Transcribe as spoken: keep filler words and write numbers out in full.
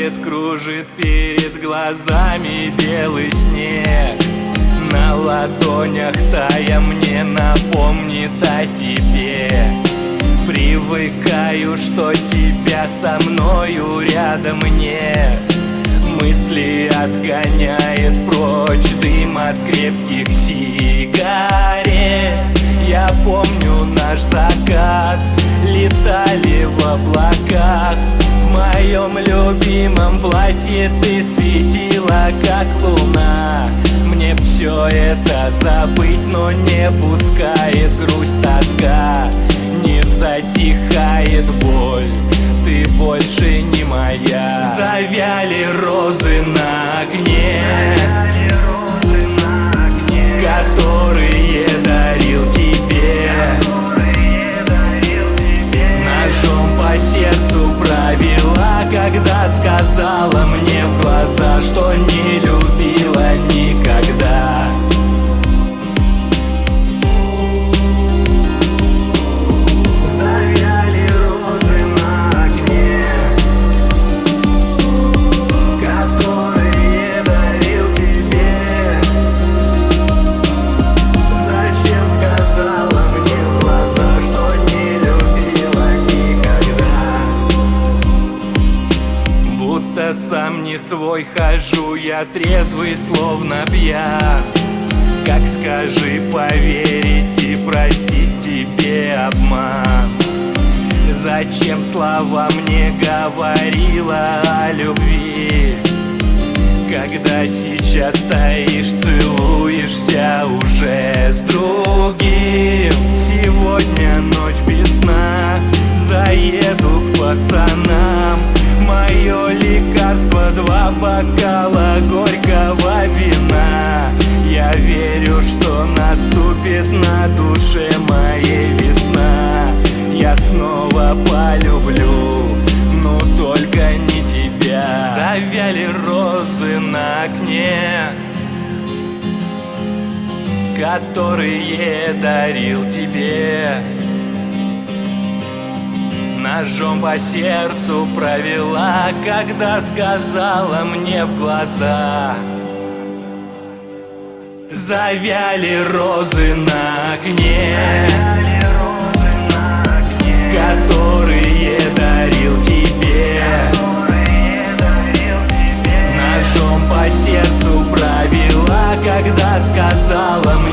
Тает, кружит перед глазами белый снег. На ладонях тая мне напомнит о тебе. Привыкаю, что тебя со мною рядом нет. Мысли отгоняет прочь дым от крепких сигарет. Я помню наш закат, летали в облаках. В моем любимом платье ты светила, как луна. Мне все это забыть, но не пускает грусть, тоска. Не затихает боль, ты больше не моя. Завяли розы на окне, которые дарил тебе. Ножом по сердцу провела, когда сказала мне в глаза, что не любила никогда. Завяли розы на окне, которые дарил тебе. Зачем сказала мне в глаза, что не любила никогда? Будто сам не свой хожу, я трезвый, словно пьян. Как, скажи, поверить и простить тебе обман? Зачем слова мне говорила о любви, когда сейчас стоишь, целуешься уже с другим? Сегодня ночь без сна, заеду к пацанам. Мое лекарство — два бокала горького вина. Я верю, что наступит на душе моей весна. Я снова полюблю, но только не тебя. Завяли розы на окне, которые дарил тебе. Ножом по сердцу провела, когда сказала мне в глаза. Завяли розы на окне, которые дарил тебе. Ножом по сердцу провела, когда сказала